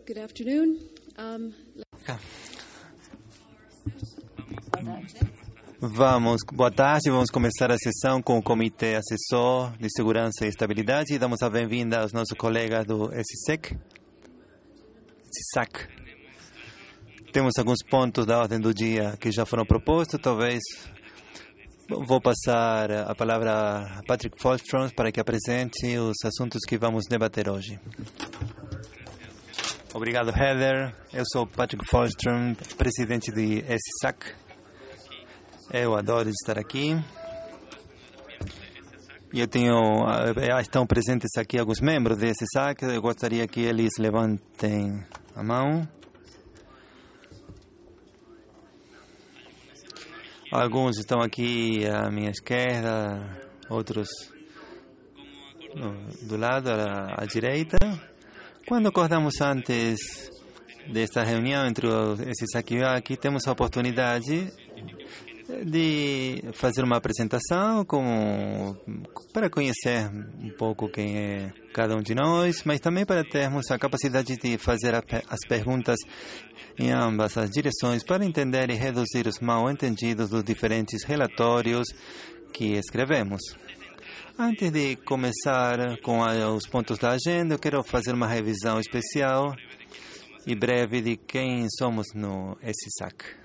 Good afternoon. Boa tarde, vamos começar a sessão com o Comitê Assessor de Segurança e Estabilidade e damos a bem-vinda aos nossos colegas do SISAC. Temos alguns pontos da ordem do dia que já foram propostos, talvez vou passar a palavra a Patrick Folstrom para que apresente os assuntos que vamos debater hoje. Obrigado, Heather. Eu sou Patrick Folstrom, presidente de SISAC. Eu adoro estar aqui. E estão presentes aqui alguns membros de SISAC. Eu gostaria que eles levantem a mão. Alguns estão aqui à minha esquerda, outros do lado, à direita. Quando acordamos antes desta reunião entre o SISAC e aqui, temos a oportunidade de fazer uma apresentação para conhecer um pouco quem é cada um de nós, mas também para termos a capacidade de fazer as perguntas em ambas as direções para entender e reduzir os mal-entendidos dos diferentes relatórios que escrevemos. Antes de começar com os pontos da agenda, eu quero fazer uma revisão especial e breve de quem somos no SISAC.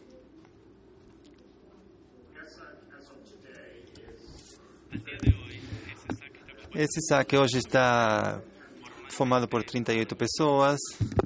Esse SISAC hoje está formado por 38 pessoas.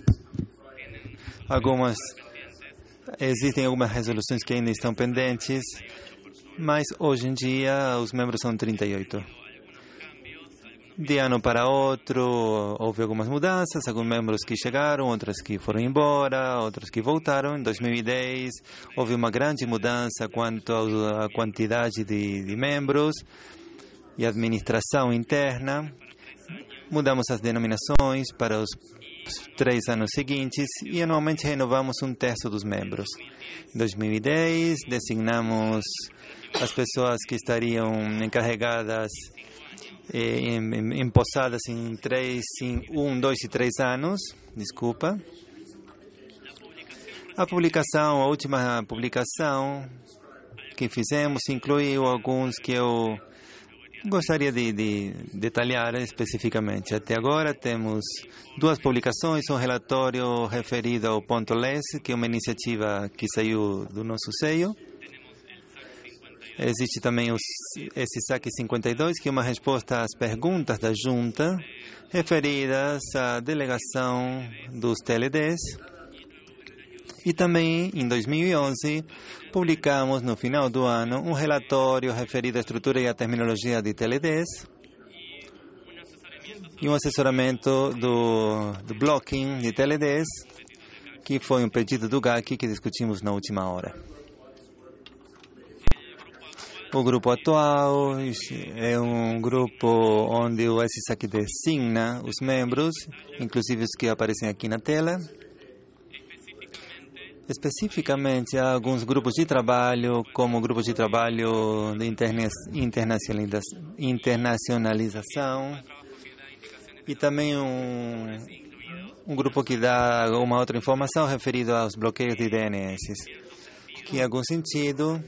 Existem algumas resoluções que ainda estão pendentes, mas hoje em dia os membros são 38. De ano para outro houve algumas mudanças, alguns membros que chegaram, outros que foram embora, outros que voltaram. Em 2010 houve uma grande mudança quanto à quantidade de membros e administração interna. Mudamos as denominações para os 3 anos seguintes e anualmente renovamos 1/3 dos membros. Em 2010, designamos as pessoas que estariam encarregadas, empossadas em 1, 2 e 3 anos. A última publicação que fizemos incluiu alguns que eu gostaria de detalhar especificamente. Até agora temos 2 publicações, um relatório referido ao ponto LES, que é uma iniciativa que saiu do nosso seio. Existe também o SISAC 52, que é uma resposta às perguntas da Junta referidas à delegação dos TLDs. E também, em 2011, publicamos, no final do ano, um relatório referido à estrutura e à terminologia de TLDs e um assessoramento do blocking de TLDs, que foi um pedido do GAC que discutimos na última hora. O grupo atual é um grupo onde o SISAC designa os membros, inclusive os que aparecem aqui na tela. Especificamente, há alguns grupos de trabalho, como o grupo de trabalho de internacionalização, e também um grupo que dá uma outra informação referida aos bloqueios de DNS, que em algum sentido,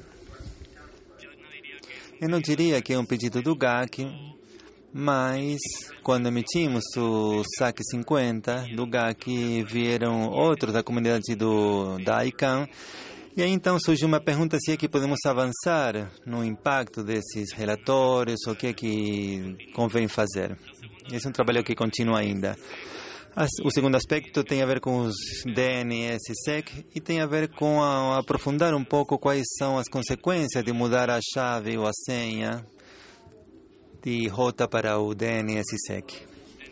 eu não diria que é um pedido do GAC, mas quando emitimos o SAC 50 do GAC, vieram outros da comunidade da ICANN, e aí então surgiu uma pergunta se é que podemos avançar no impacto desses relatórios, o que é que convém fazer. Esse é um trabalho que continua ainda. O segundo aspecto tem a ver com os DNSSEC e tem a ver com aprofundar um pouco quais são as consequências de mudar a chave ou a senha de rota para o DNSSEC.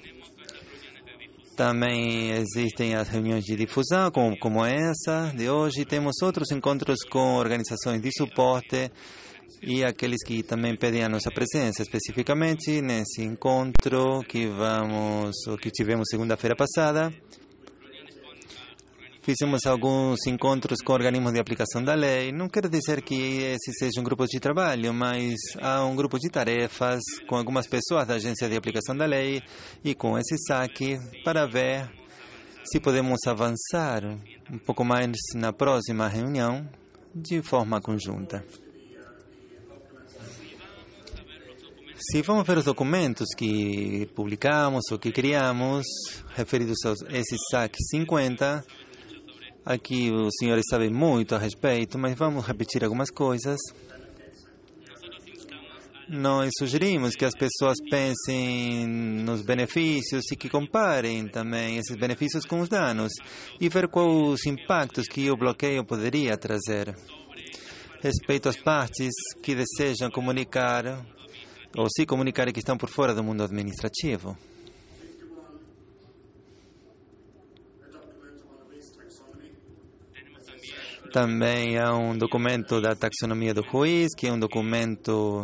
Também existem as reuniões de difusão, como essa de hoje. Temos outros encontros com organizações de suporte e aqueles que também pedem a nossa presença. Especificamente, nesse encontro que tivemos segunda-feira passada, fizemos alguns encontros com organismos de aplicação da lei. Não quero dizer que esse seja um grupo de trabalho, mas há um grupo de tarefas com algumas pessoas da Agência de Aplicação da Lei e com esse SAC para ver se podemos avançar um pouco mais na próxima reunião de forma conjunta. Se vamos ver os documentos que publicamos ou que criamos, referidos a esse SAC 50, aqui os senhores sabem muito a respeito, mas vamos repetir algumas coisas. Nós sugerimos que as pessoas pensem nos benefícios e que comparem também esses benefícios com os danos e ver quais os impactos que o bloqueio poderia trazer. Respeito às partes que desejam comunicar ou se comunicarem que estão por fora do mundo administrativo. Também há um documento da taxonomia do juiz, que é um documento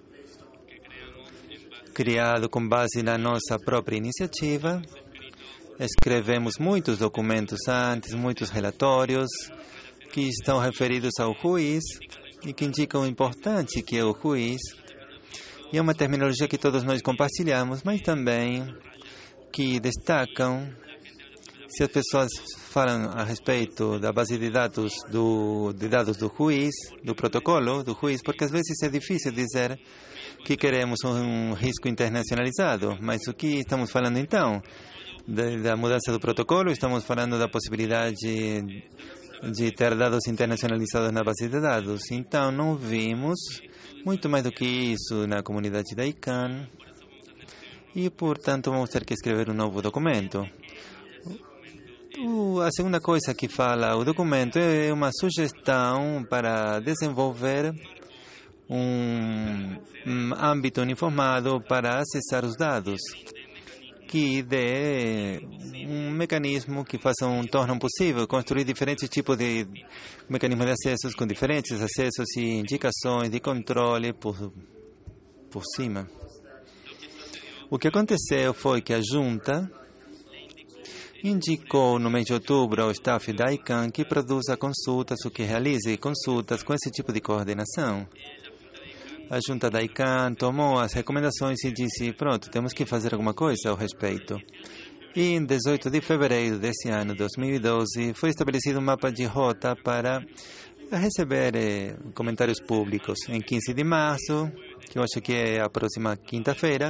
criado com base na nossa própria iniciativa. Escrevemos muitos documentos antes, muitos relatórios que estão referidos ao juiz e que indicam o importante que é o juiz. E é uma terminologia que todos nós compartilhamos, mas também que destacam, se as pessoas falam a respeito da base de dados do juiz, do protocolo do juiz, porque às vezes é difícil dizer que queremos um risco internacionalizado, mas o que estamos falando então? Da mudança do protocolo, estamos falando da possibilidade de ter dados internacionalizados na base de dados. Então, não vimos muito mais do que isso na comunidade da ICANN e, portanto, vamos ter que escrever um novo documento. A segunda coisa que fala o documento é uma sugestão para desenvolver um âmbito uniformado para acessar os dados, que dê um mecanismo que torne possível construir diferentes tipos de mecanismos de acessos com diferentes acessos e indicações de controle por cima. O que aconteceu foi que a junta indicou no mês de outubro ao staff da ICANN que produza consultas ou que realize consultas com esse tipo de coordenação. A junta da ICANN tomou as recomendações e disse, pronto, temos que fazer alguma coisa ao respeito. E em 18 de fevereiro desse ano, 2012, foi estabelecido um mapa de rota para receber comentários públicos. Em 15 de março, que eu acho que é a próxima quinta-feira,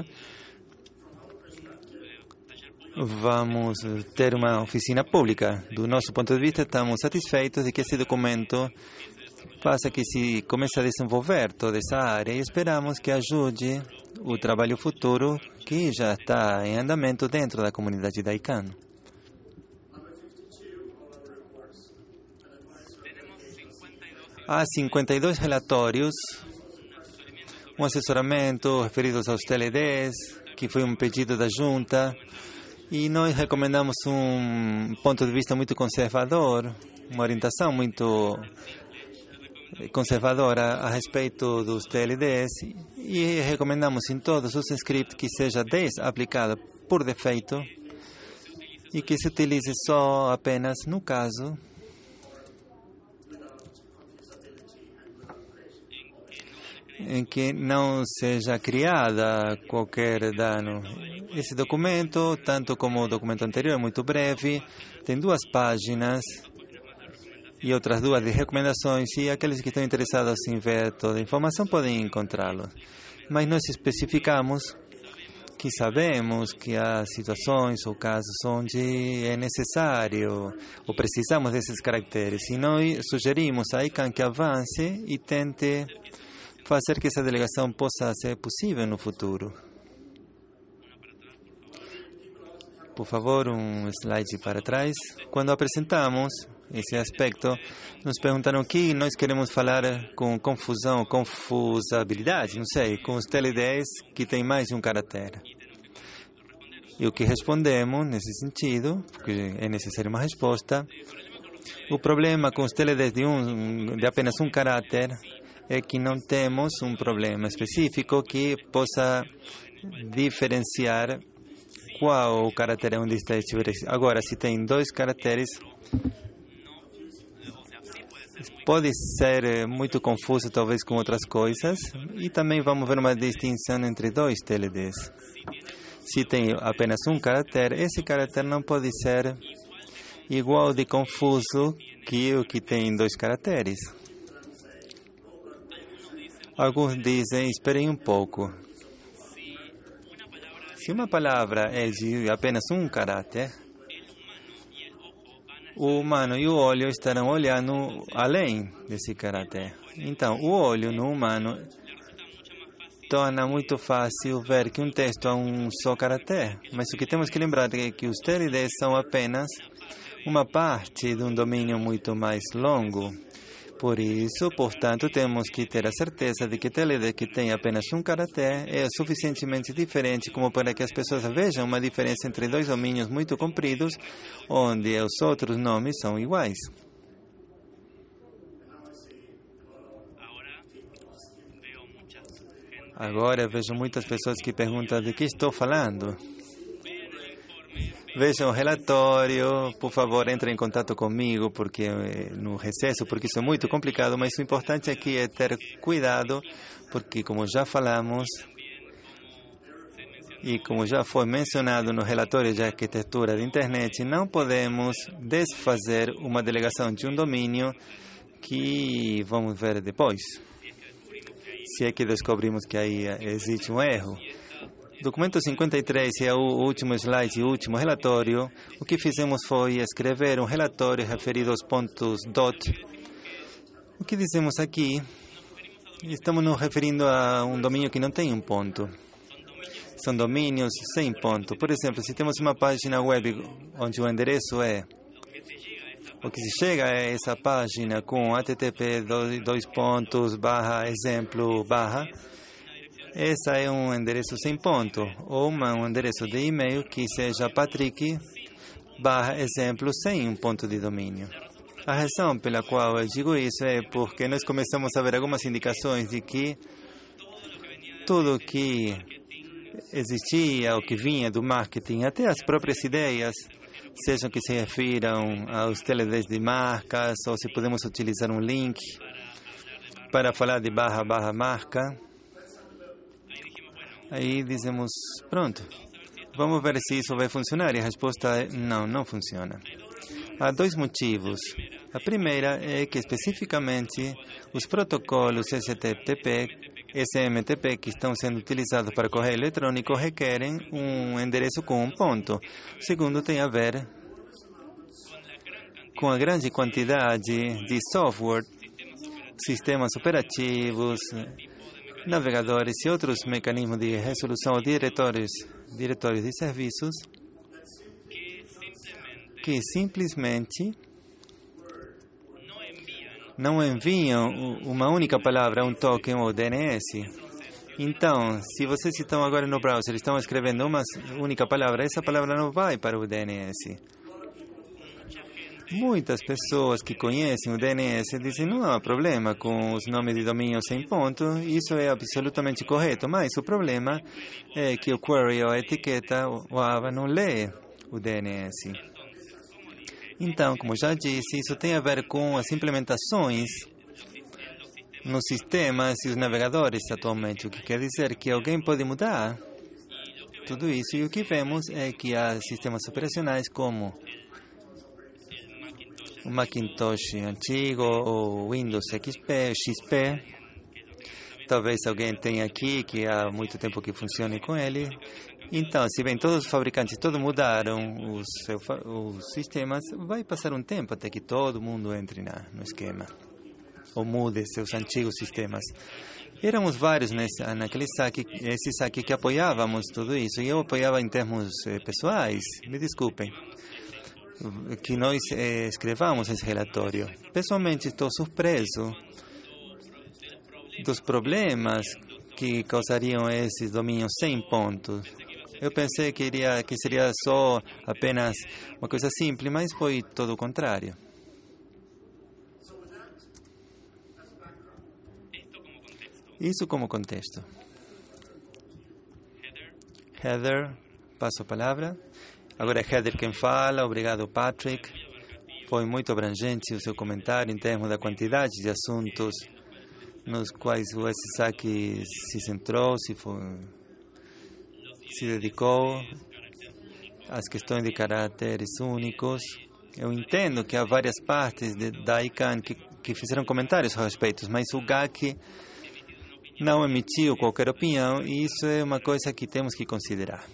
vamos ter uma oficina pública. Do nosso ponto de vista, estamos satisfeitos de que esse documento faça que se comece a desenvolver toda essa área e esperamos que ajude o trabalho futuro que já está em andamento dentro da comunidade da ICANN. Há 52 relatórios, um assessoramento referidos aos TLDs, que foi um pedido da junta, e nós recomendamos um ponto de vista muito conservador, uma orientação muito conservadora a respeito dos TLDs e recomendamos em todos os scripts que seja 10 aplicada por defeito e que se utilize só apenas no caso em que não seja criada qualquer dano. Esse documento, tanto como o documento anterior, é muito breve, tem 2 páginas e outras 2 de recomendações, e aqueles que estão interessados em ver toda a informação podem encontrá-lo. Mas nós especificamos que sabemos que há situações ou casos onde é necessário ou precisamos desses caracteres, e nós sugerimos à ICANN que avance e tente fazer que essa delegação possa ser possível no futuro. Por favor, um slide para trás. Quando apresentamos esse aspecto, nos perguntaram o que nós queremos falar com confusão, confusabilidade, não sei, com os TLDs que tem mais de um caráter. E o que respondemos nesse sentido, porque é necessária uma resposta, o problema com os TLDs de apenas um caráter é que não temos um problema específico que possa diferenciar qual o caráter é onde está estabelecido. Agora, se tem 2 caracteres, pode ser muito confuso talvez com outras coisas, e também vamos ver uma distinção entre 2 TLDs. Se tem apenas um caráter, esse caráter não pode ser igual de confuso que o que tem 2 caracteres. Alguns dizem, esperem um pouco. Se uma palavra é de apenas um caráter, o humano e o olho estarão olhando além desse caráter. Então, o olho no humano torna muito fácil ver que um texto é um só caráter. Mas o que temos que lembrar é que os TLDs são apenas uma parte de um domínio muito mais longo. Por isso, portanto, temos que ter a certeza de que TLD que tem apenas um caráter é suficientemente diferente como para que as pessoas vejam uma diferença entre 2 domínios muito compridos, onde os outros nomes são iguais. Agora eu vejo muitas pessoas que perguntam de que estou falando. Vejam o relatório, por favor, entre em contato comigo no recesso, porque isso é muito complicado, mas o importante aqui é ter cuidado, porque como já falamos, e como já foi mencionado no relatório de arquitetura de internet, não podemos desfazer uma delegação de um domínio que vamos ver depois. Se é que descobrimos que aí existe um erro. Documento 53 é o último slide e o último relatório. O que fizemos foi escrever um relatório referido aos pontos DOT. O que dizemos aqui, estamos nos referindo a um domínio que não tem um ponto. São domínios sem ponto. Por exemplo, se temos uma página web onde o endereço é o que se chega a essa página com http :/exemplo/, esse é um endereço sem ponto, ou um endereço de e-mail que seja patrick/exemplo sem um ponto de domínio. A razão pela qual eu digo isso é porque nós começamos a ver algumas indicações de que tudo que existia, ou que vinha do marketing, até as próprias ideias, sejam que se refiram aos TLDs de marcas, ou se podemos utilizar um link para falar de /marca. Aí dizemos, pronto, vamos ver se isso vai funcionar. E a resposta é, não funciona. Há 2 motivos. A primeira é que, especificamente, os protocolos SMTP que estão sendo utilizados para correio eletrônico requerem um endereço com um ponto. O segundo tem a ver com a grande quantidade de software, sistemas operativos, navegadores e outros mecanismos de resolução ou diretórios de serviços que simplesmente não enviam uma única palavra, um token ou DNS. Então, se vocês estão agora no browser e estão escrevendo uma única palavra, essa palavra não vai para o DNS. Muitas pessoas que conhecem o DNS dizem não há problema com os nomes de domínio sem ponto, isso é absolutamente correto, mas o problema é que o query ou a etiqueta, o AVA, não lê o DNS. Então, como já disse, isso tem a ver com as implementações nos sistemas e os navegadores atualmente, o que quer dizer que alguém pode mudar tudo isso, e o que vemos é que há sistemas operacionais como o Macintosh antigo, o Windows XP. Talvez alguém tenha aqui que há muito tempo que funcione com ele. Então, se bem todos os fabricantes todos mudaram os sistemas, vai passar um tempo até que todo mundo entre no esquema, ou mude seus antigos sistemas. Éramos vários naquele saque que apoiávamos tudo isso, e eu apoiava em termos pessoais, me desculpem, que nós escrevamos esse relatório. Pessoalmente, estou surpreso dos problemas que causariam esses domínios sem pontos. Eu pensei que seria só apenas uma coisa simples, mas foi todo o contrário. Isso como contexto. Heather, passo a palavra. Agora é Heather quem fala. Obrigado, Patrick. Foi muito abrangente o seu comentário em termos da quantidade de assuntos nos quais o SSAC se centrou, se dedicou às questões de caráteres únicos, Eu entendo que há várias partes da ICANN que fizeram comentários a respeito, mas o GAC não emitiu qualquer opinião e isso é uma coisa que temos que considerar.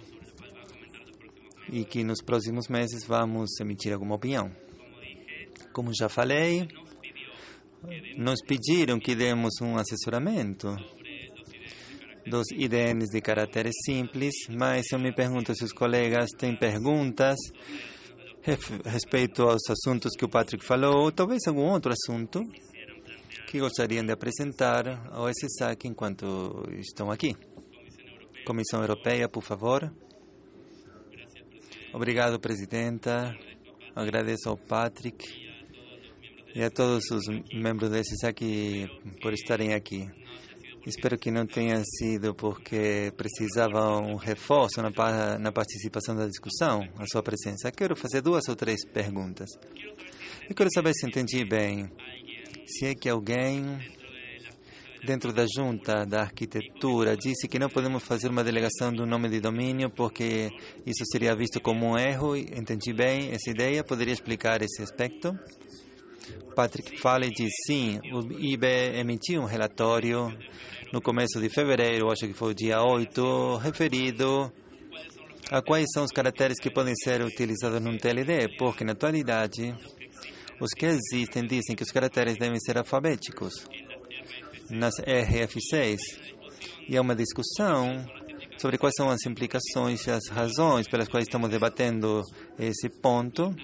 E que nos próximos meses vamos emitir alguma opinião. Como já falei, nos pediram que demos um assessoramento dos IDNs de caráter simples, mas eu me pergunto se os colegas têm perguntas respeito aos assuntos que o Patrick falou, ou talvez algum outro assunto que gostariam de apresentar ao SSAC enquanto estão aqui. Comissão Europeia, por favor. Obrigado, Presidenta. Agradeço ao Patrick e a todos os membros do SSAC por estarem aqui. Espero que não tenha sido porque precisava um reforço na participação da discussão, a sua presença. Quero fazer 2 ou 3 perguntas. Eu quero saber se entendi bem. Se é que alguém, dentro da junta da arquitetura, disse que não podemos fazer uma delegação do nome de domínio porque isso seria visto como um erro. Entendi bem essa ideia? Poderia explicar esse aspecto? Patrick fala e diz sim, o IBE emitiu um relatório no começo de fevereiro, acho que foi o dia 8, referido a quais são os caracteres que podem ser utilizados num TLD, porque na atualidade os que existem dizem que os caracteres devem ser alfabéticos nas RF6 e há uma discussão sobre quais são as implicações e as razões pelas quais estamos debatendo esse ponto.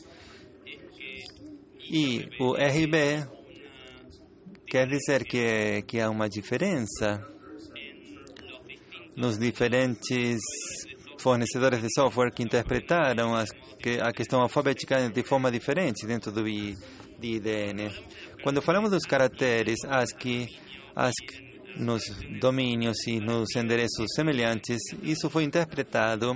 E o RB quer dizer que há uma diferença nos diferentes fornecedores de software que interpretaram a questão alfabética de forma diferente dentro do IDN. Quando falamos dos caracteres ASCII, nos domínios e nos endereços semelhantes, isso foi interpretado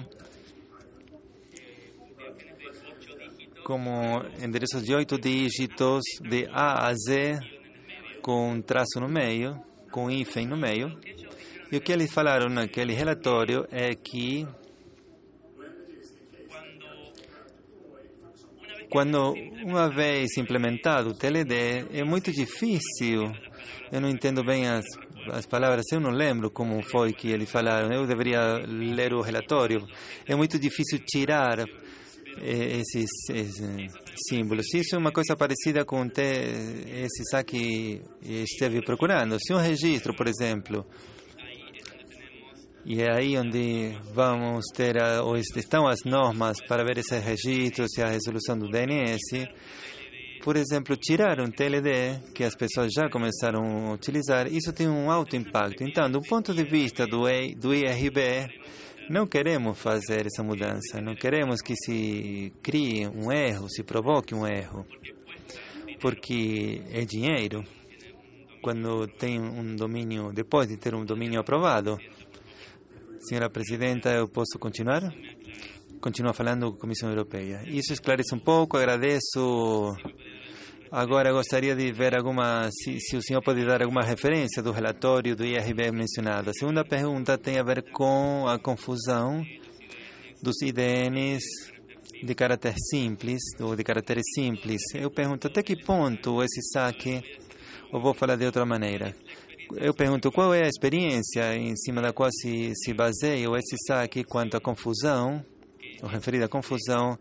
como endereços de 8 dígitos, de A a Z, com um traço no meio, com um hífen no meio. E o que eles falaram naquele relatório é que quando uma vez implementado o TLD, é muito difícil, eu não entendo bem as palavras, eu não lembro como foi que eles falaram, eu deveria ler o relatório, é muito difícil tirar esses símbolos. Isso é uma coisa parecida com esse SSAC esteve procurando. Se um registro, por exemplo, e é aí onde vamos ter, ou estão as normas para ver esses registros e a resolução do DNS, por exemplo, tirar um TLD, que as pessoas já começaram a utilizar, isso tem um alto impacto. Então, do ponto de vista do IRB, não queremos fazer essa mudança, não queremos que se crie um erro, se provoque um erro, porque é dinheiro. Quando tem um domínio, depois de ter um domínio aprovado. Senhora Presidenta, eu posso continuar? Continua falando com a Comissão Europeia. Isso esclarece um pouco, agradeço. Agora, gostaria de ver se o senhor pode dar alguma referência do relatório do IRB mencionado. A segunda pergunta tem a ver com a confusão dos IDNs de caráter simples, ou de caracteres simples. Eu pergunto até que ponto esse saque, ou vou falar de outra maneira. Eu pergunto qual é a experiência em cima da qual se baseia esse saque quanto à confusão, ou referida à confusão,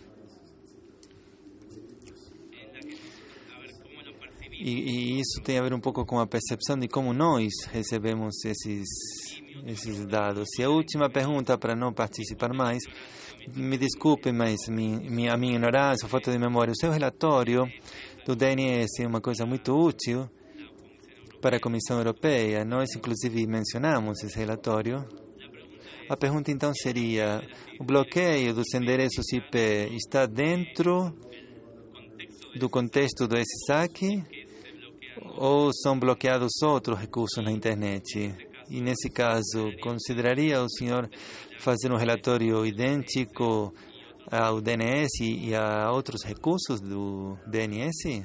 e isso tem a ver um pouco com a percepção de como nós recebemos esses dados. E a última pergunta, para não participar mais, me desculpe, mas a minha ignorância, falta de memória, o seu relatório do DNS é uma coisa muito útil para a Comissão Europeia. Nós, inclusive, mencionamos esse relatório. A pergunta, então, seria: o bloqueio dos endereços IP está dentro do contexto do SSAC ou são bloqueados outros recursos na internet? E, nesse caso, consideraria o senhor fazer um relatório idêntico ao DNS e a outros recursos do DNS?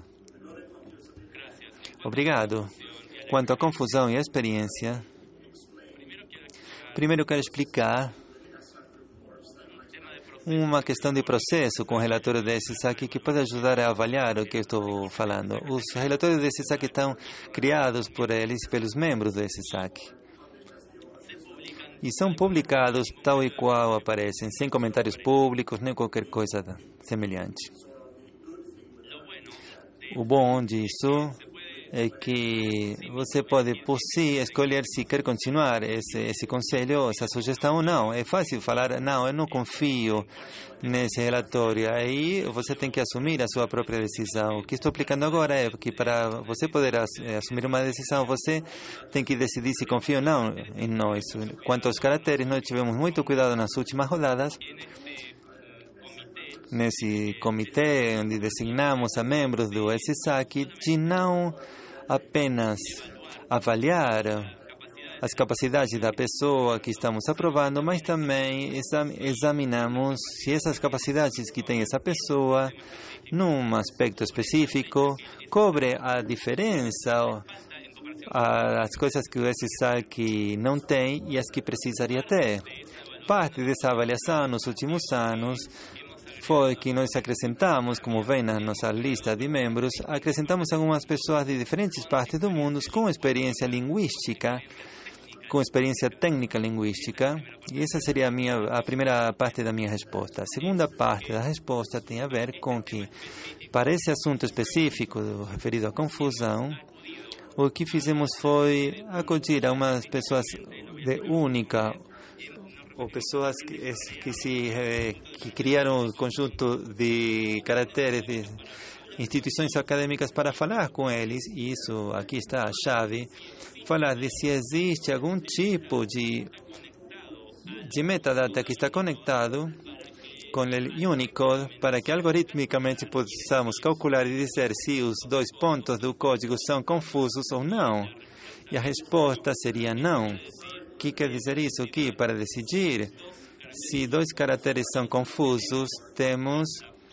Obrigado. Quanto à confusão e à experiência, primeiro eu quero explicar uma questão de processo com o relatório da SSAC que pode ajudar a avaliar o que eu estou falando. Os relatórios da SSAC estão criados por eles e pelos membros da SSAC. E são publicados tal e qual aparecem, sem comentários públicos, nem qualquer coisa semelhante. O bom disso é que você pode, por si, escolher se quer continuar esse conselho, essa sugestão ou não. É fácil falar, não, eu não confio nesse relatório. Aí você tem que assumir a sua própria decisão. O que estou explicando agora é que para você poder assumir uma decisão, você tem que decidir se confia ou não em nós. Quanto aos caracteres, nós tivemos muito cuidado nas últimas rodadas. Nesse comitê, onde designamos a membros do SSAC, de não apenas avaliar as capacidades da pessoa que estamos aprovando, mas também examinamos se essas capacidades que tem essa pessoa, num aspecto específico, cobre a diferença, as coisas que o SSAC não tem e as que precisaria ter. Parte dessa avaliação nos últimos anos foi que nós acrescentamos, como vem na nossa lista de membros, acrescentamos algumas pessoas de diferentes partes do mundo com experiência linguística, com experiência técnica linguística, e essa seria a primeira parte da minha resposta. A segunda parte da resposta tem a ver com que, para esse assunto específico referido à confusão, o que fizemos foi acudir a umas pessoas de única ou pessoas que criaram um conjunto de caracteres de instituições acadêmicas para falar com eles, e isso aqui está a chave, falar de se existe algum tipo de metadata que está conectado com o Unicode para que algoritmicamente possamos calcular e dizer se os dois pontos do código são confusos ou não. E a resposta seria não. O que quer dizer isso aqui? Para decidir se dois caracteres são confusos, temos,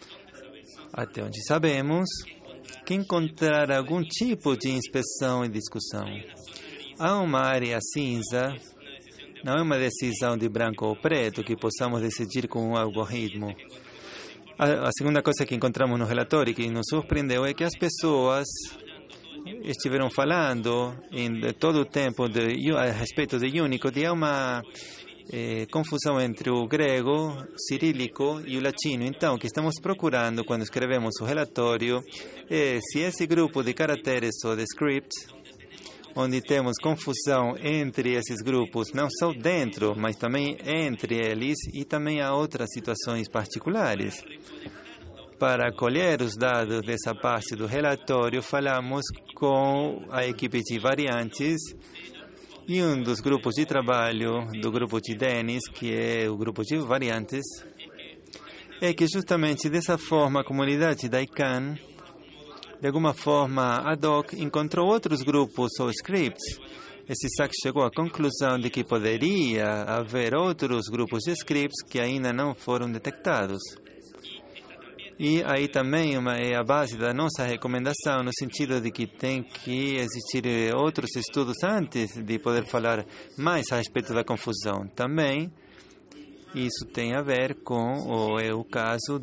até onde sabemos, que encontrar algum tipo de inspeção e discussão. Há uma área cinza, não é uma decisão de branco ou preto que possamos decidir com um algoritmo. A segunda coisa que encontramos no relatório que nos surpreendeu é que as pessoas estiveram falando em todo o tempo a respeito de Unicode. Há uma confusão entre o grego, cirílico e o latino. Então, o que estamos procurando quando escrevemos o relatório é se esse grupo de caracteres ou de scripts, onde temos confusão entre esses grupos, não só dentro, mas também entre eles, e também há outras situações particulares. Para colher os dados dessa parte do relatório, falamos com a equipe de variantes e um dos grupos de trabalho do grupo de Denis, que é o grupo de variantes, é que justamente dessa forma a comunidade da ICANN, de alguma forma ad hoc, encontrou outros grupos ou scripts. Esse SSAC chegou à conclusão de que poderia haver outros grupos de scripts que ainda não foram detectados. E aí também é a base da nossa recomendação, no sentido de que tem que existir outros estudos antes de poder falar mais a respeito da confusão. Também isso tem a ver com o caso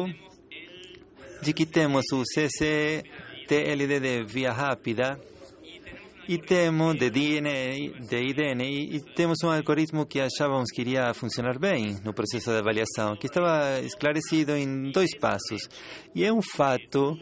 de que temos o CCTLD de via rápida e temos de IDN, e temos um algoritmo que achávamos que iria funcionar bem no processo de avaliação, que estava esclarecido em 2 passos. E é um fato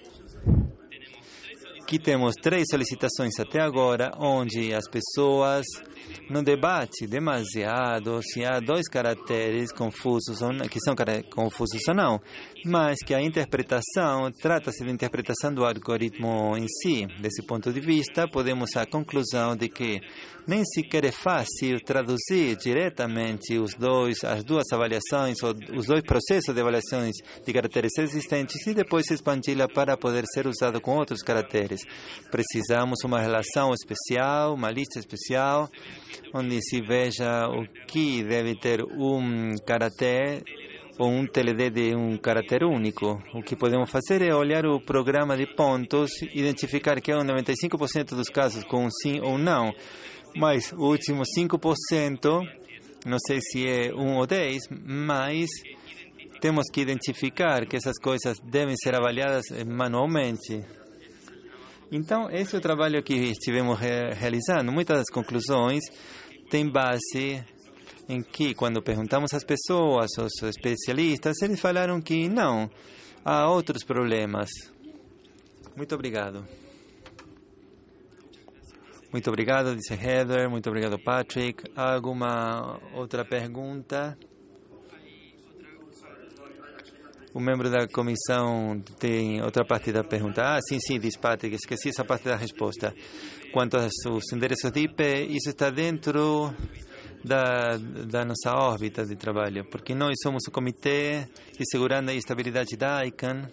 que temos 3 solicitações até agora, onde as pessoas não debatem demasiado se há 2 caracteres confusos ou não, que são confusos ou não, mas que a interpretação, trata-se de interpretação do algoritmo em si. Desse ponto de vista, podemos a conclusão de que nem sequer é fácil traduzir diretamente as duas avaliações, ou os 2 processos de avaliações de caracteres existentes e depois expandi-la para poder ser usado com outros caracteres. Precisamos uma relação especial, uma lista especial, onde se veja o que deve ter um caractere ou um TLD de um caractere único. O que podemos fazer é olhar o programa de pontos, identificar que há 95% dos casos com um sim ou não, mas o último 5%, não sei se é 1 ou 10, mas temos que identificar que essas coisas devem ser avaliadas manualmente. Então, esse é o trabalho que estivemos realizando. Muitas das conclusões têm base em que, quando perguntamos às pessoas, aos especialistas, eles falaram que não, há outros problemas. Muito obrigado. Muito obrigado, disse Heather. Muito obrigado, Patrick. Alguma outra pergunta? O membro da comissão tem outra parte da pergunta. Sim, diz Patrick, esqueci essa parte da resposta. Quanto aos endereços de IP, isso está dentro da nossa órbita de trabalho, porque nós somos o Comitê de Segurança e Estabilidade da ICANN.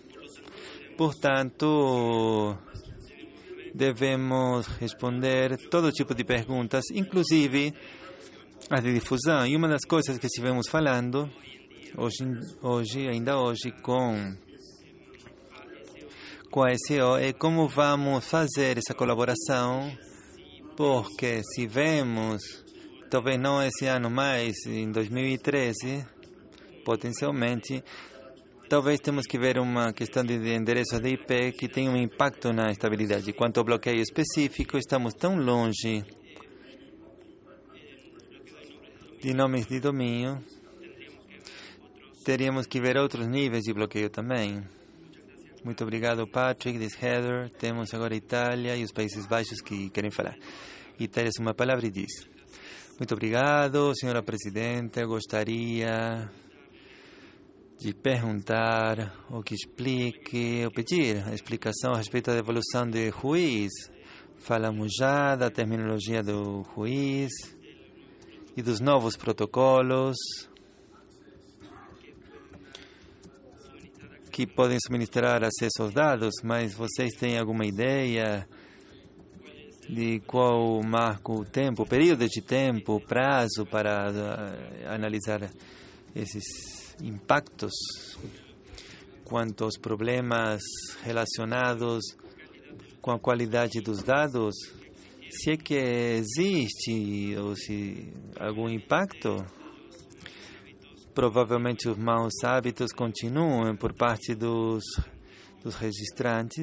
Portanto, devemos responder todo tipo de perguntas, inclusive as de difusão. E uma das coisas que estivemos falando ainda hoje com a SEO é como vamos fazer essa colaboração, porque se vemos, talvez não esse ano, mas em 2013, potencialmente, talvez temos que ver uma questão de endereços de IP que tem um impacto na estabilidade. Quanto ao bloqueio específico, estamos tão longe de nomes de domínio, teríamos que ver outros níveis de bloqueio também. Muito obrigado, Patrick, diz Heather. Temos agora a Itália e os Países Baixos que querem falar. Itália, uma palavra e diz. Muito obrigado, senhora Presidente. Eu gostaria de perguntar ou que explique, ou pedir a explicação a respeito da evolução do juiz. Falamos já da terminologia do juiz e dos novos protocolos que podem suministrar acesso aos dados, mas vocês têm alguma ideia de qual marco o tempo, período de tempo, prazo para analisar esses impactos quanto aos problemas relacionados com a qualidade dos dados? Se é que existe ou se algum impacto, provavelmente os maus hábitos continuam por parte dos registrantes.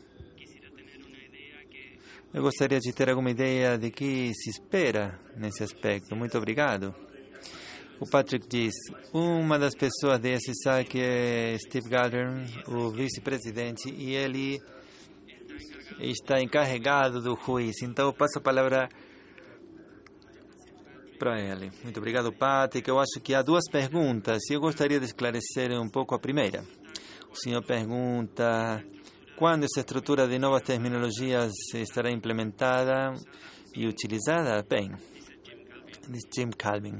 Eu gostaria de ter alguma ideia de que se espera nesse aspecto. Muito obrigado. O Patrick diz, uma das pessoas da SSA que é Steve Gardner, o vice-presidente, e ele está encarregado do juiz. Então eu passo a palavra para ele. Muito obrigado, Patrick. Eu acho que há duas perguntas e eu gostaria de esclarecer um pouco a primeira. O senhor pergunta quando essa estrutura de novas terminologias estará implementada e utilizada. Bem, diz Jim Calvin.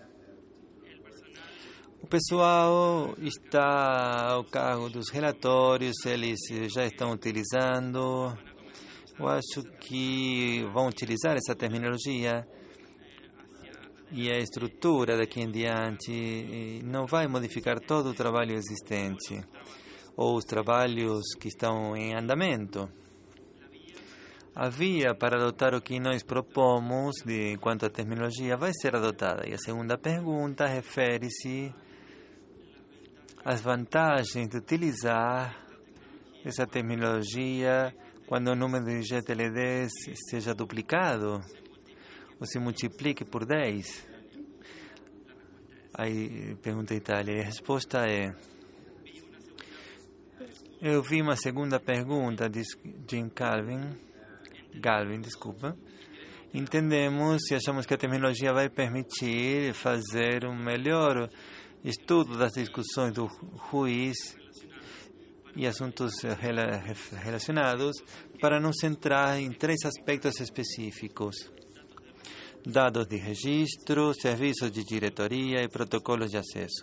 O pessoal está ao cargo dos relatórios, eles já estão utilizando. Eu acho que vão utilizar essa terminologia. E a estrutura daqui em diante não vai modificar todo o trabalho existente ou os trabalhos que estão em andamento. A via para adotar o que nós propomos quanto à terminologia vai ser adotada. E a segunda pergunta refere-se às vantagens de utilizar essa terminologia quando o número de GTLDs seja duplicado ou se multiplique por 10? Aí pergunta a Itália, e a resposta é... Eu vi uma segunda pergunta de Jim Galvin, desculpa. Entendemos e achamos que a terminologia vai permitir fazer um melhor estudo das discussões do juiz e assuntos relacionados para nos centrar em 3 aspectos específicos: dados de registro, serviços de diretoria e protocolos de acesso.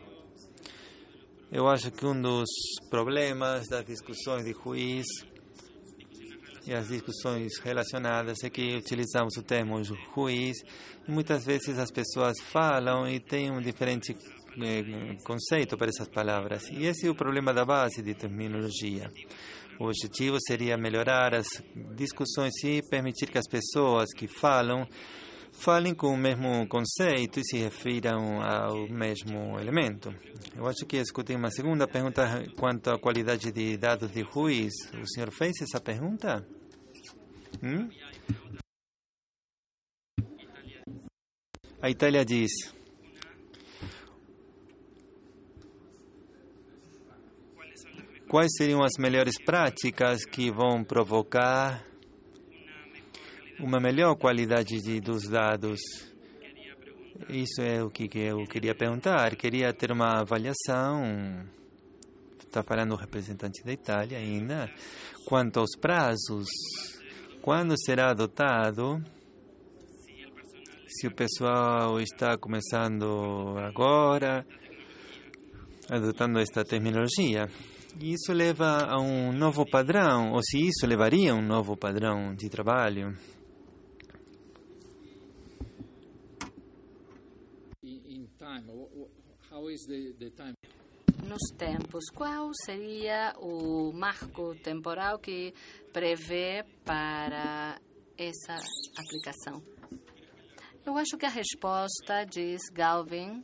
Eu acho que um dos problemas das discussões de juiz e as discussões relacionadas é que utilizamos o termo juiz e muitas vezes as pessoas falam e têm um diferente conceito para essas palavras. E esse é o problema da base de terminologia. O objetivo seria melhorar as discussões e permitir que as pessoas que falam falem com o mesmo conceito e se refiram ao mesmo elemento. Eu acho que escutei uma segunda pergunta quanto à qualidade de dados de Ruiz. O senhor fez essa pergunta? A Itália diz: quais seriam as melhores práticas que vão provocar uma melhor qualidade dos dados? Isso é o que eu queria perguntar. Queria ter uma avaliação, está falando o representante da Itália ainda, quanto aos prazos, quando será adotado, se o pessoal está começando agora, adotando esta terminologia. E isso leva a um novo padrão, ou se isso levaria a um novo padrão de trabalho. Nos tempos, qual seria o marco temporal que prevê para essa aplicação? Eu acho que a resposta, diz Galvin,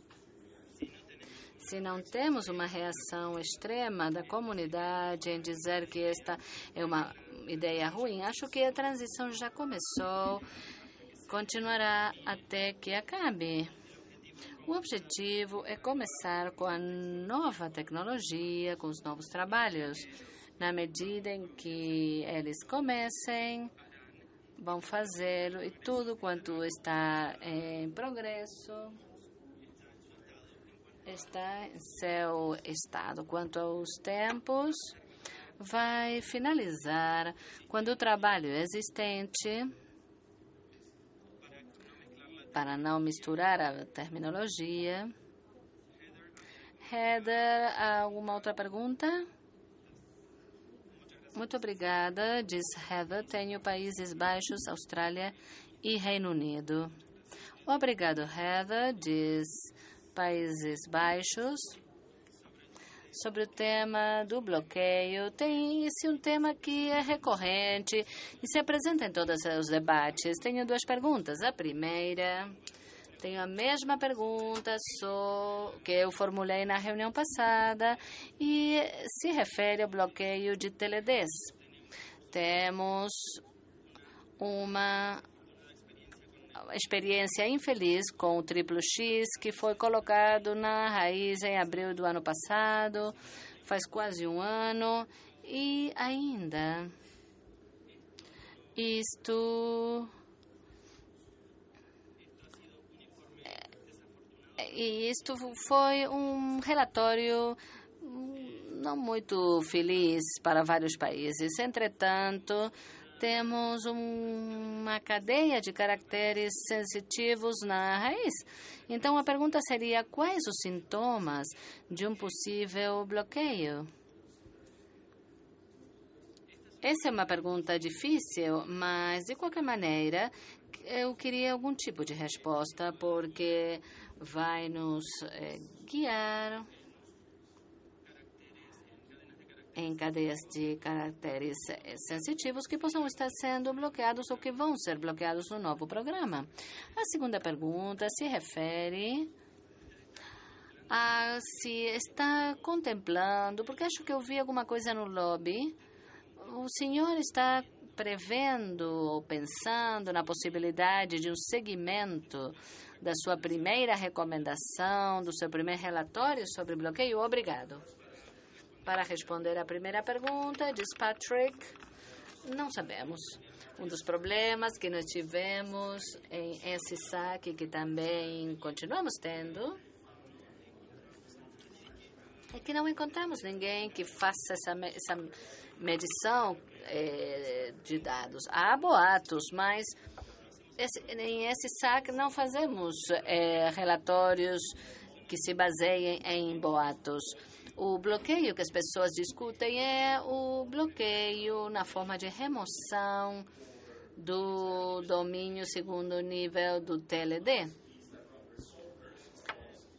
se não temos uma reação extrema da comunidade em dizer que esta é uma ideia ruim, acho que a transição já começou, continuará até que acabe. O objetivo é começar com a nova tecnologia, com os novos trabalhos. Na medida em que eles comecem, vão fazê-lo e tudo quanto está em progresso está em seu estado. Quanto aos tempos, vai finalizar quando o trabalho existente, para não misturar a terminologia. Heather, alguma outra pergunta? Muito obrigada, diz Heather. Tenho Países Baixos, Austrália e Reino Unido. Obrigado, Heather, diz Países Baixos. Sobre o tema do bloqueio, tem esse um tema que é recorrente e se apresenta em todos os debates. Tenho duas perguntas. A primeira, tenho a mesma pergunta que eu formulei na reunião passada e se refere ao bloqueio de Tele10. Temos uma experiência infeliz com o triplo X, que foi colocado na raiz em abril do ano passado, faz quase um ano, e ainda isto foi um relatório não muito feliz para vários países. Entretanto, temos uma cadeia de caracteres sensitivos na raiz. Então, a pergunta seria: quais os sintomas de um possível bloqueio? Essa é uma pergunta difícil, mas, de qualquer maneira, eu queria algum tipo de resposta, porque vai nos guiar em cadeias de caracteres sensitivos que possam estar sendo bloqueados ou que vão ser bloqueados no novo programa. A segunda pergunta se refere a se está contemplando, porque acho que eu vi alguma coisa no lobby. O senhor está prevendo ou pensando na possibilidade de um segmento da sua primeira recomendação, do seu primeiro relatório sobre bloqueio? Obrigado. Para responder à primeira pergunta, diz Patrick, não sabemos. Um dos problemas que nós tivemos em SSAC, que também continuamos tendo, é que não encontramos ninguém que faça essa medição de dados. Há boatos, mas em SSAC não fazemos relatórios que se baseiem em boatos. O bloqueio que as pessoas discutem é o bloqueio na forma de remoção do domínio segundo nível do TLD.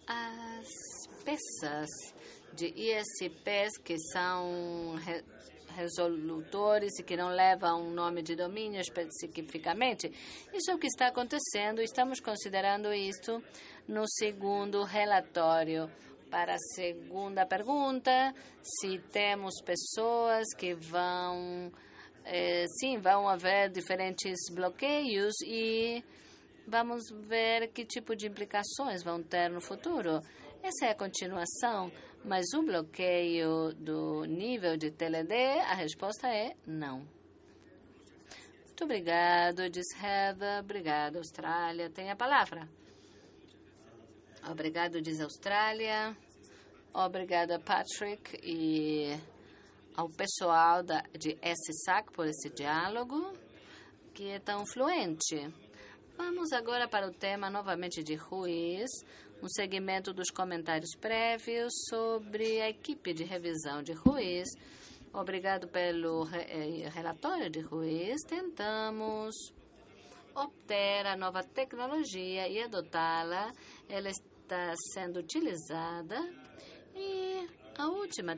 As peças de ISPs que são resolutores e que não levam um nome de domínio especificamente. Isso é o que está acontecendo. Estamos considerando isto no segundo relatório. Para a segunda pergunta, se temos pessoas que vão... sim, vão haver diferentes bloqueios e vamos ver que tipo de implicações vão ter no futuro. Essa é a continuação, mas o bloqueio do nível de TLD, a resposta é não. Muito obrigado, diz Heather. Obrigado, Austrália. Tem a palavra. Obrigado, diz Austrália. Obrigada, Patrick, e ao pessoal de SSAC por esse diálogo, que é tão fluente. Vamos agora para o tema novamente de Ruiz, um segmento dos comentários prévios sobre a equipe de revisão de Ruiz. Obrigado pelo relatório de Ruiz. Tentamos obter a nova tecnologia e adotá-la. Ela está sendo utilizada e a última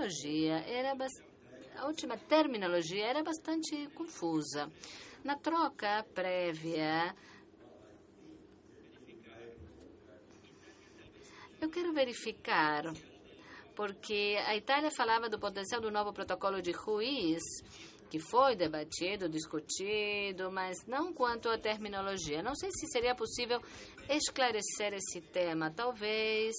terminologia era bastante confusa. Na troca prévia, eu quero verificar, porque a Itália falava do potencial do novo protocolo de Ruiz, que foi debatido, discutido, mas não quanto à terminologia. Não sei se seria possível esclarecer esse tema. Talvez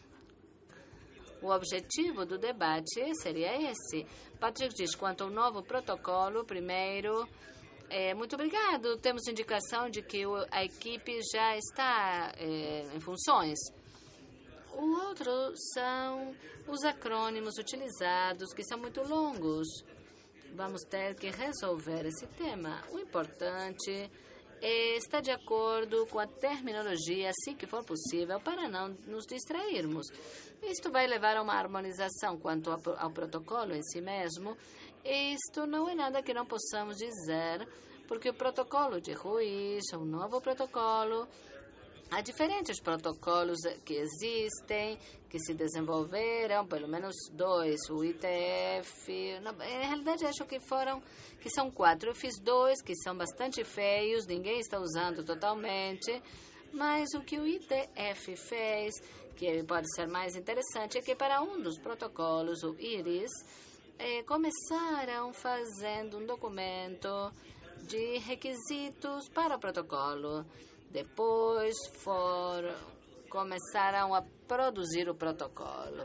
o objetivo do debate seria esse. Patrick diz, quanto ao novo protocolo, primeiro, muito obrigado. Temos indicação de que a equipe já está em funções. O outro são os acrônimos utilizados, que são muito longos. Vamos ter que resolver esse tema. O importante é estar de acordo com a terminologia, assim que for possível, para não nos distrairmos. Isto vai levar a uma harmonização quanto ao protocolo em si mesmo. Isto não é nada que não possamos dizer, porque o protocolo de Ruiz, um novo protocolo, há diferentes protocolos que existem, que se desenvolveram, pelo menos 2, o ITF. Na realidade, acho que são 4. Eu fiz 2 que são bastante feios, ninguém está usando totalmente, mas o que o ITF fez, que pode ser mais interessante, é que para um dos protocolos, o IRIS, começaram fazendo um documento de requisitos para o protocolo. Depois começaram a produzir o protocolo.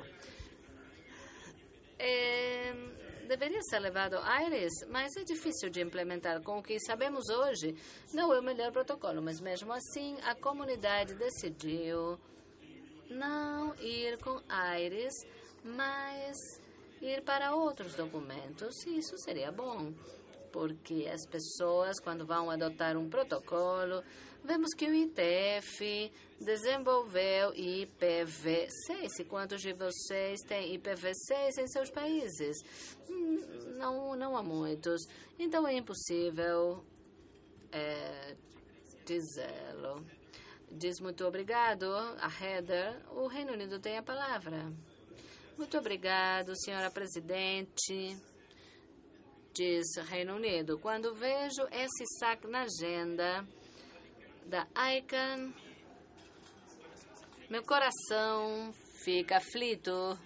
Deveria ser levado a IRIS, mas é difícil de implementar. Com o que sabemos hoje, não é o melhor protocolo, mas mesmo assim a comunidade decidiu não ir com IRIS, mas ir para outros documentos. E isso seria bom, porque as pessoas, quando vão adotar um protocolo, vemos que o ITF desenvolveu IPv6. E quantos de vocês têm IPv6 em seus países? Não há muitos. Então é impossível dizê-lo. Diz muito obrigado a Heather. O Reino Unido tem a palavra. Muito obrigado, senhora presidente. Diz Reino Unido. Quando vejo esse saque na agenda da ICANN, meu coração fica aflito,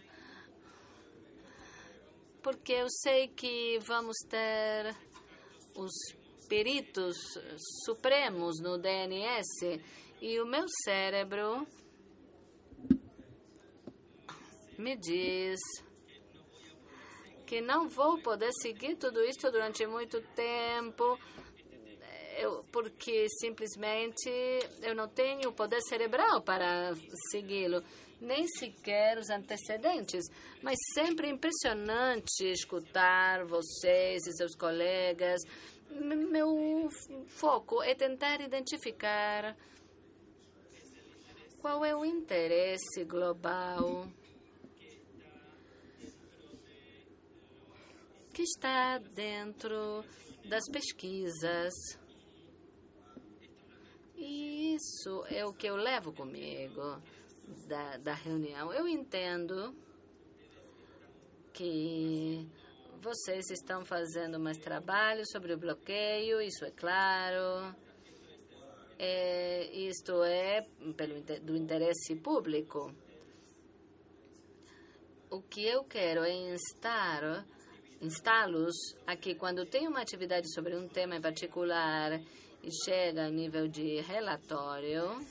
porque eu sei que vamos ter os peritos supremos no DNS e o meu cérebro me diz que não vou poder seguir tudo isso durante muito tempo, porque simplesmente eu não tenho poder cerebral para segui-lo, nem sequer os antecedentes. Mas sempre é impressionante escutar vocês e seus colegas. Meu foco é tentar identificar qual é o interesse global que está dentro das pesquisas. E isso é o que eu levo comigo da reunião. Eu entendo que vocês estão fazendo mais trabalho sobre o bloqueio, isso é claro. Isto é do interesse público. O que eu quero é instá-los a que, quando tem uma atividade sobre um tema em particular e chega a nível de relatório,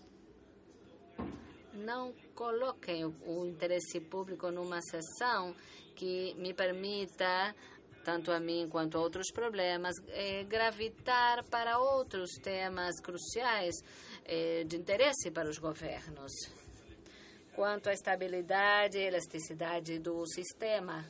não coloquem o interesse público numa sessão que me permita, tanto a mim quanto a outros problemas, gravitar para outros temas cruciais de interesse para os governos, quanto à estabilidade e elasticidade do sistema,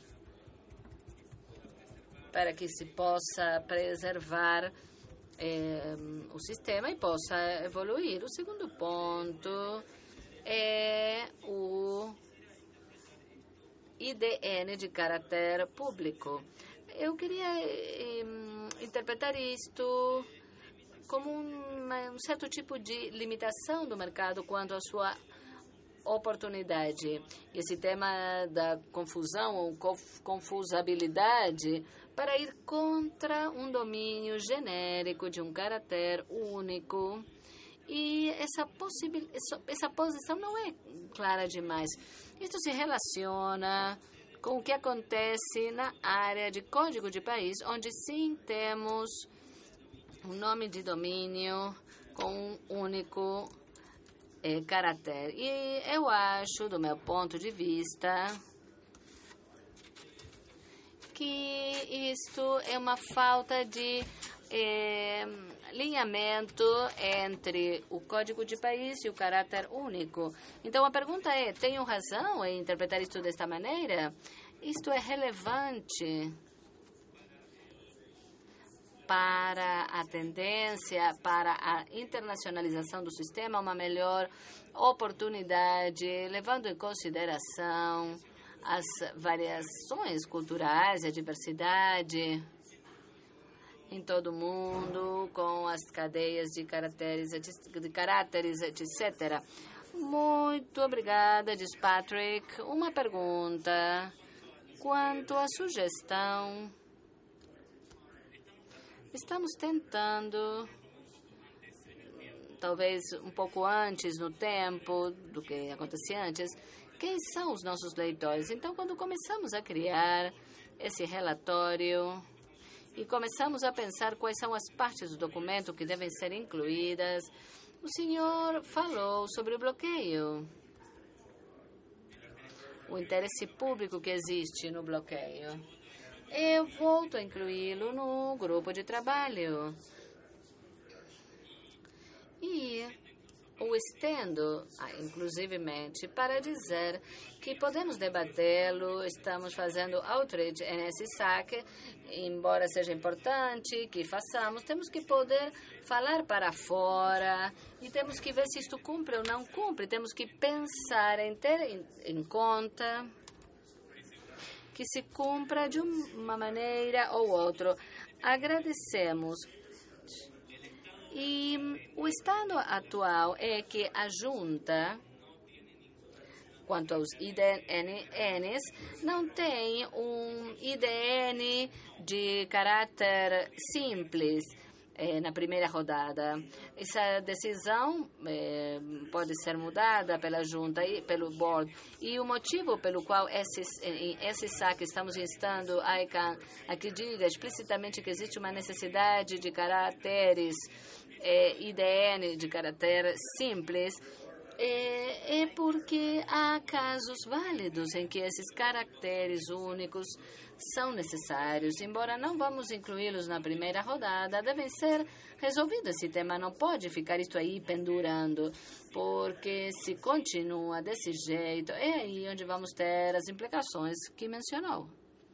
para que se possa preservar o sistema e possa evoluir. O segundo ponto é o IDN de caráter público. Eu queria interpretar isto como um certo tipo de limitação do mercado quanto à sua oportunidade. Esse tema da confusão ou confusabilidade para ir contra um domínio genérico de um caráter único. E essa posição não é clara demais. Isto se relaciona com o que acontece na área de código de país, onde sim temos um nome de domínio com um único caráter. E eu acho, do meu ponto de vista, que isto é uma falta de alinhamento entre o código de país e o caráter único. Então, a pergunta é, tenho razão em interpretar isto desta maneira? Isto é relevante para a tendência, para a internacionalização do sistema, uma melhor oportunidade, levando em consideração as variações culturais, a diversidade em todo o mundo, com as cadeias de caráteres, etc. Muito obrigada, diz Patrick. Uma pergunta quanto à sugestão. Estamos tentando, talvez um pouco antes no tempo do que acontecia antes, quem são os nossos leitores. Então, quando começamos a criar esse relatório e começamos a pensar quais são as partes do documento que devem ser incluídas, o senhor falou sobre o bloqueio, o interesse público que existe no bloqueio. Eu volto a incluí-lo no grupo de trabalho. E o estendo, inclusivemente, para dizer que podemos debatê-lo, estamos fazendo outreach nesse saque, embora seja importante que façamos, temos que poder falar para fora e temos que ver se isto cumpre ou não cumpre, temos que pensar em ter em conta que se cumpra de uma maneira ou outra. Agradecemos. E o estado atual é que a junta, quanto aos IDNs, não tem um IDN de caráter simples na primeira rodada. Essa decisão pode ser mudada pela junta e pelo board. E o motivo pelo qual esse saque estamos instando a ICANN a que diga explicitamente que existe uma necessidade de caracteres IDN de caráter simples é porque há casos válidos em que esses caracteres únicos são necessários. Embora não vamos incluí-los na primeira rodada, devem ser resolvidos. Esse tema não pode ficar isso aí pendurando, porque se continua desse jeito, é aí onde vamos ter as implicações que mencionou.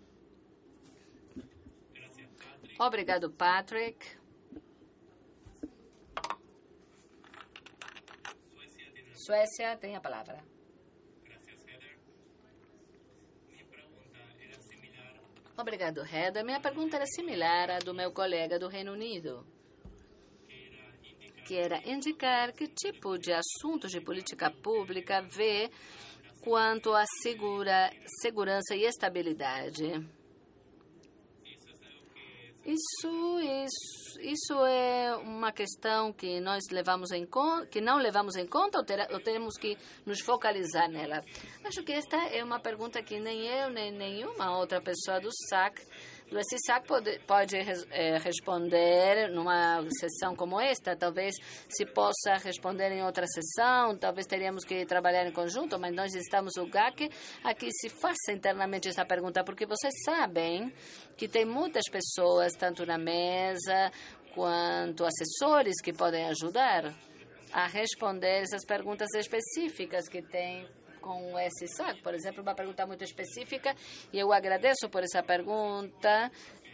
Obrigado, Patrick. Suécia tem a palavra. Obrigado, Heather. Minha pergunta era similar à do meu colega do Reino Unido, que era indicar que tipo de assuntos de política pública vê quanto à segurança e estabilidade. Isso é uma questão que nós levamos em conta, que não levamos em conta, ou temos que nos focalizar nela? Acho que esta é uma pergunta que nem eu, nem nenhuma outra pessoa do SISAC pode responder numa sessão como esta. Talvez se possa responder em outra sessão, talvez teríamos que trabalhar em conjunto, mas nós estamos o GAC aqui se faça internamente essa pergunta, porque vocês sabem que tem muitas pessoas, tanto na mesa quanto assessores, que podem ajudar a responder essas perguntas específicas que tem com o SISAC. Por exemplo, uma pergunta muito específica, e eu agradeço por essa pergunta,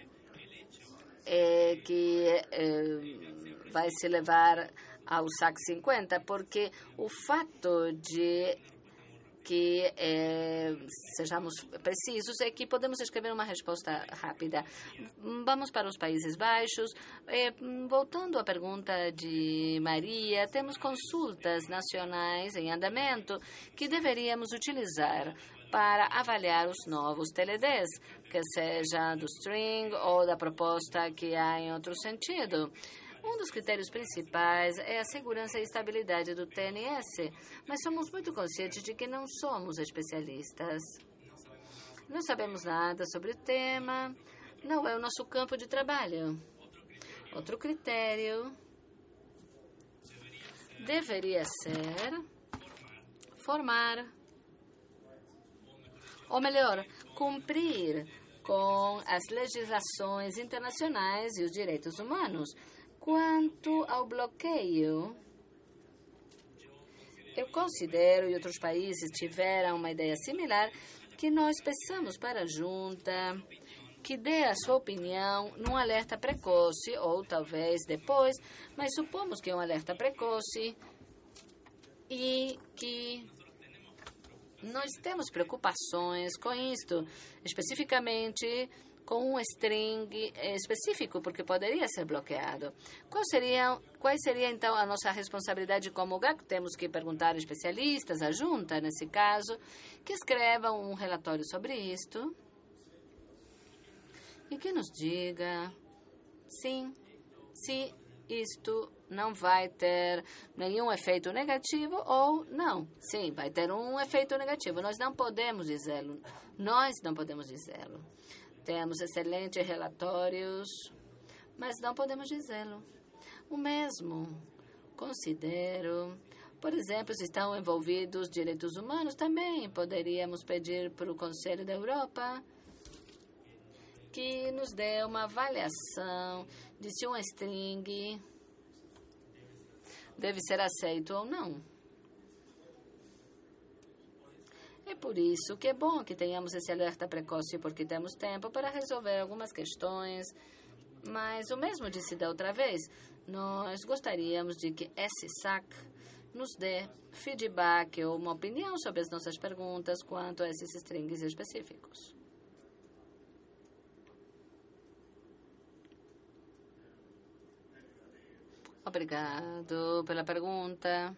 que vai se levar ao SAC 50, porque o fato de que sejamos precisos é que podemos escrever uma resposta rápida. Vamos para os Países Baixos. Voltando à pergunta de Maria, temos consultas nacionais em andamento que deveríamos utilizar para avaliar os novos TLDs, que seja do string ou da proposta que há em outro sentido. Um dos critérios principais é a segurança e estabilidade do TNS, mas somos muito conscientes de que não somos especialistas. Não sabemos nada sobre o tema, não é o nosso campo de trabalho. Outro critério deveria ser formar, ou melhor, cumprir com as legislações internacionais e os direitos humanos. Quanto ao bloqueio, eu considero, e outros países tiveram uma ideia similar, que nós peçamos para a junta que dê a sua opinião num alerta precoce, ou talvez depois, mas supomos que é um alerta precoce e que nós temos preocupações com isto, especificamente com um string específico, porque poderia ser bloqueado. Qual seria, então, a nossa responsabilidade como GAC? Temos que perguntar a especialistas, a junta, nesse caso, que escrevam um relatório sobre isto e que nos diga, sim, se isto não vai ter nenhum efeito negativo ou não. Sim, vai ter um efeito negativo. Nós não podemos dizê-lo. Temos excelentes relatórios, mas não podemos dizê-lo. O mesmo considero, por exemplo, se estão envolvidos direitos humanos, também poderíamos pedir para o Conselho da Europa que nos dê uma avaliação de se um string deve ser aceito ou não. É por isso que é bom que tenhamos esse alerta precoce, porque temos tempo para resolver algumas questões. Mas o mesmo disse da outra vez, nós gostaríamos de que esse SAC nos dê feedback ou uma opinião sobre as nossas perguntas quanto a esses strings específicos. Obrigado pela pergunta.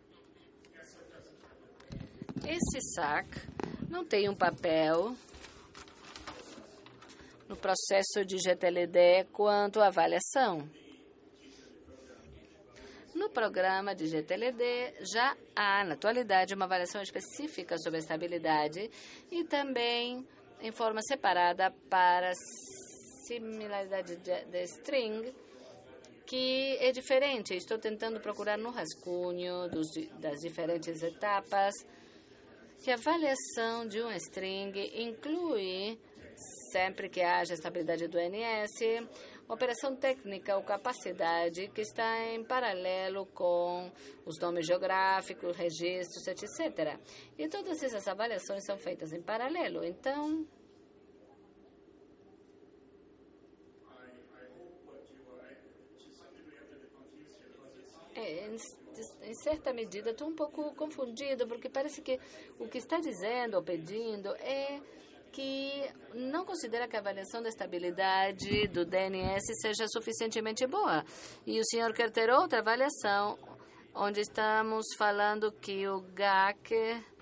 Esse SAC não tem um papel no processo de GTLD quanto à avaliação. No programa de GTLD já há, na atualidade, uma avaliação específica sobre a estabilidade e também em forma separada para similaridade de string, que é diferente. Estou tentando procurar no rascunho das diferentes etapas que a avaliação de um string inclui, sempre que haja estabilidade do NS, operação técnica ou capacidade que está em paralelo com os nomes geográficos, registros, etc. E todas essas avaliações são feitas em paralelo. Então, em certa medida, estou um pouco confundido, porque parece que o que está dizendo ou pedindo é que não considera que a avaliação da estabilidade do DNS seja suficientemente boa. E o senhor quer ter outra avaliação, onde estamos falando que o GAC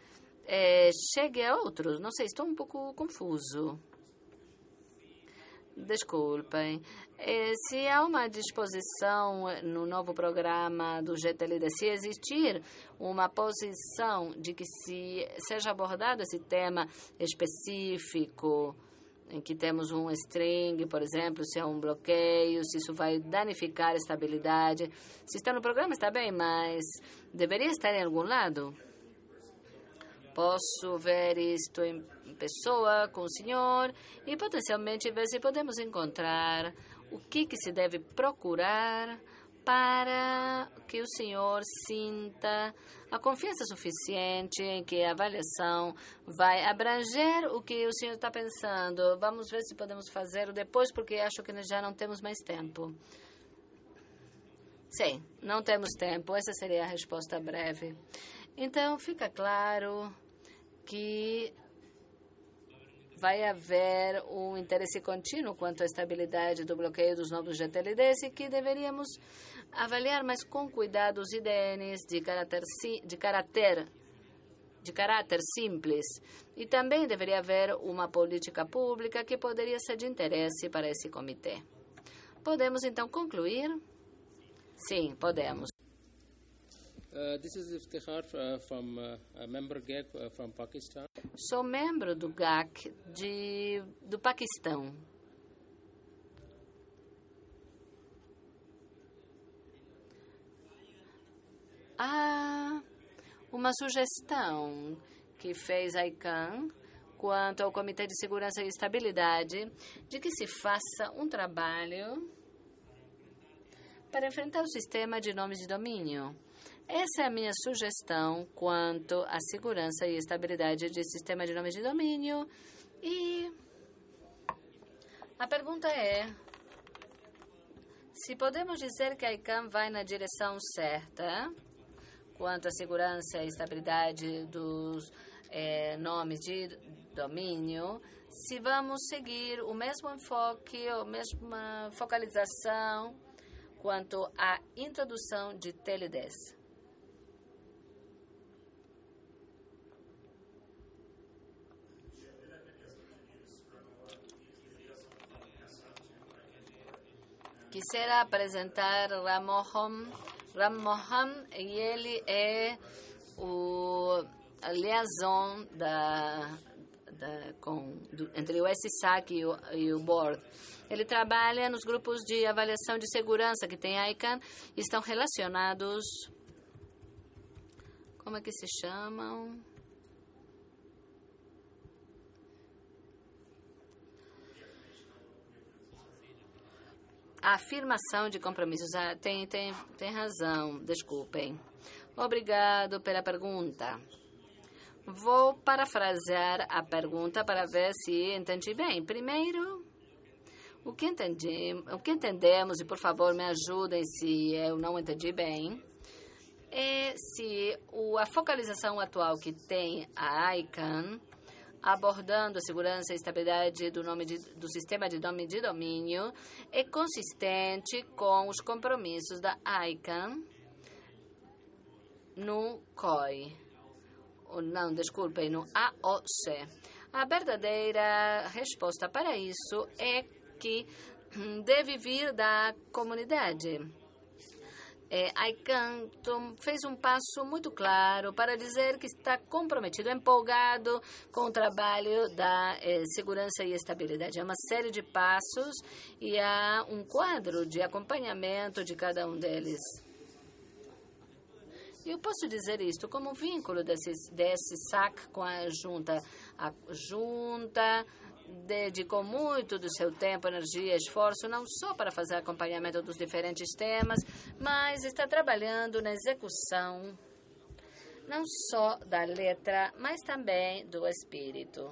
chegue a outros. Não sei, estou um pouco confuso. Desculpem. Se há uma disposição no novo programa do GTLD, se existir uma posição de que seja abordado esse tema específico, em que temos um string, por exemplo, se é um bloqueio, se isso vai danificar a estabilidade. Se está no programa, está bem, mas deveria estar em algum lado. Posso ver isto em pessoa com o senhor e potencialmente ver se podemos encontrar o que se deve procurar para que o senhor sinta a confiança suficiente em que a avaliação vai abranger o que o senhor está pensando. Vamos ver se podemos fazer depois, porque acho que nós já não temos mais tempo. Sim, não temos tempo. Essa seria a resposta breve. Então, fica claro que vai haver um interesse contínuo quanto à estabilidade do bloqueio dos novos GTLDs e que deveríamos avaliar mais com cuidado os IDNs de caráter simples. E também deveria haver uma política pública que poderia ser de interesse para esse comitê. Podemos, então, concluir? Sim, podemos. This is Iftikhar from member GAC from Pakistan. Sou membro do GAC do Paquistão. Há uma sugestão que fez a ICANN quanto ao Comitê de Segurança e Estabilidade de que se faça um trabalho para enfrentar o sistema de nomes de domínio. Essa é a minha sugestão quanto à segurança e estabilidade de sistema de nomes de domínio. E a pergunta é se podemos dizer que a ICANN vai na direção certa quanto à segurança e estabilidade dos nomes de domínio, se vamos seguir o mesmo enfoque, a mesma focalização quanto à introdução de TLDs. Quisiera apresentar Ram Mohan e ele é a liaison entre o SSAC e o Board. Ele trabalha nos grupos de avaliação de segurança que tem a ICANN e estão relacionados. Como é que se chamam? A afirmação de compromissos. Tem razão, desculpem. Obrigado pela pergunta. Vou parafrasear a pergunta para ver se entendi bem. Primeiro, o que entendemos, e por favor me ajudem se eu não entendi bem, é se a focalização atual que tem a ICANN abordando a segurança e estabilidade do sistema de nome de domínio é consistente com os compromissos da ICANN no COI. Não, desculpem, no AOC. A verdadeira resposta para isso é que deve vir da comunidade. A ICANN fez um passo muito claro para dizer que está comprometido, empolgado com o trabalho da segurança e estabilidade. É uma série de passos e há um quadro de acompanhamento de cada um deles. E eu posso dizer isto como um vínculo desse SAC com a junta. A junta dedicou muito do seu tempo, energia e esforço, não só para fazer acompanhamento dos diferentes temas, mas está trabalhando na execução, não só da letra, mas também do espírito.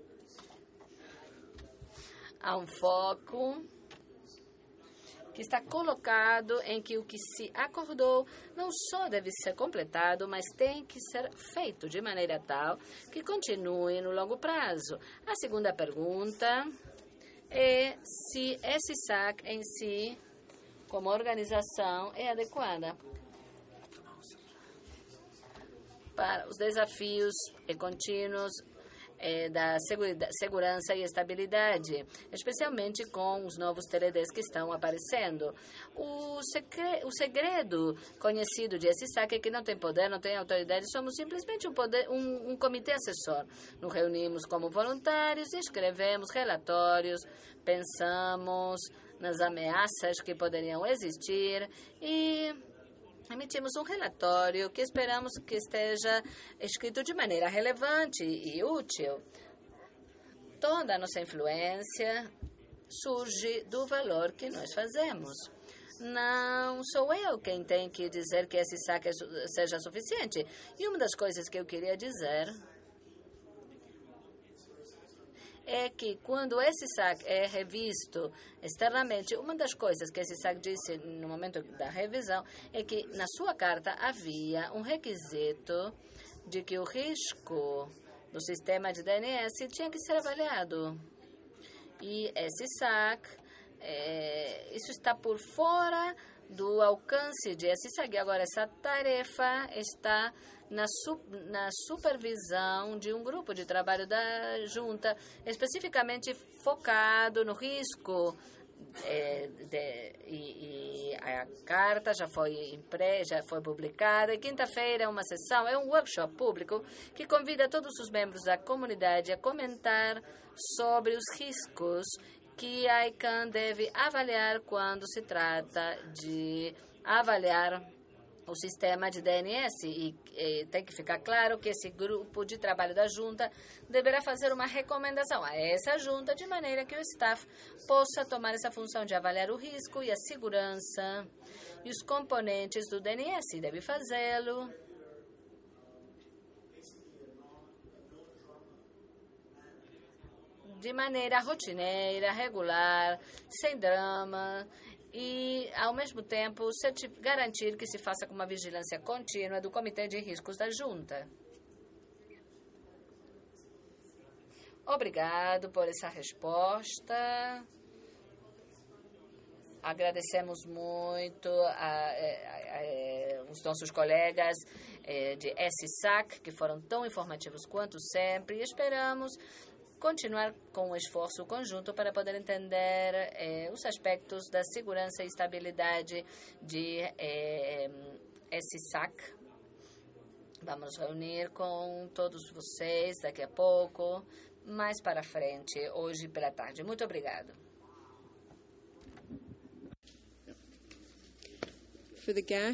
Há um foco que está colocado em que o que se acordou não só deve ser completado, mas tem que ser feito de maneira tal que continue no longo prazo. A segunda pergunta é se esse SAC em si, como organização, é adequada para os desafios contínuos da segurança e estabilidade, especialmente com os novos TLDs que estão aparecendo. O segredo conhecido de SISAC é que não tem poder, não tem autoridade, somos simplesmente um comitê assessor. Nos reunimos como voluntários e escrevemos relatórios, pensamos nas ameaças que poderiam existir e emitimos um relatório que esperamos que esteja escrito de maneira relevante e útil. Toda a nossa influência surge do valor que nós fazemos. Não sou eu quem tem que dizer que esse saque seja suficiente. E uma das coisas que eu queria dizer é que quando esse SAC é revisto externamente, uma das coisas que esse SAC disse no momento da revisão é que na sua carta havia um requisito de que o risco do sistema de DNS tinha que ser avaliado. E esse SAC, isso está por fora do alcance de esse SAC. Agora, essa tarefa está na supervisão de um grupo de trabalho da junta, especificamente focado no risco. E a carta já foi publicada. E quinta-feira é uma sessão, é um workshop público que convida todos os membros da comunidade a comentar sobre os riscos que a ICANN deve avaliar quando se trata de avaliar o sistema de DNS. E tem que ficar claro que esse grupo de trabalho da junta deverá fazer uma recomendação a essa junta, de maneira que o staff possa tomar essa função de avaliar o risco e a segurança e os componentes do DNS. Deve fazê-lo de maneira rotineira, regular, sem drama, e, ao mesmo tempo, garantir que se faça com uma vigilância contínua do Comitê de Riscos da Junta. Obrigado por essa resposta. Agradecemos muito os nossos colegas de SISAC, que foram tão informativos quanto sempre, e esperamos continuar com o esforço conjunto para poder entender os aspectos da segurança e estabilidade de SISAC. Vamos reunir com todos vocês daqui a pouco, mais para frente, hoje pela tarde. Muito obrigado. For the GAC,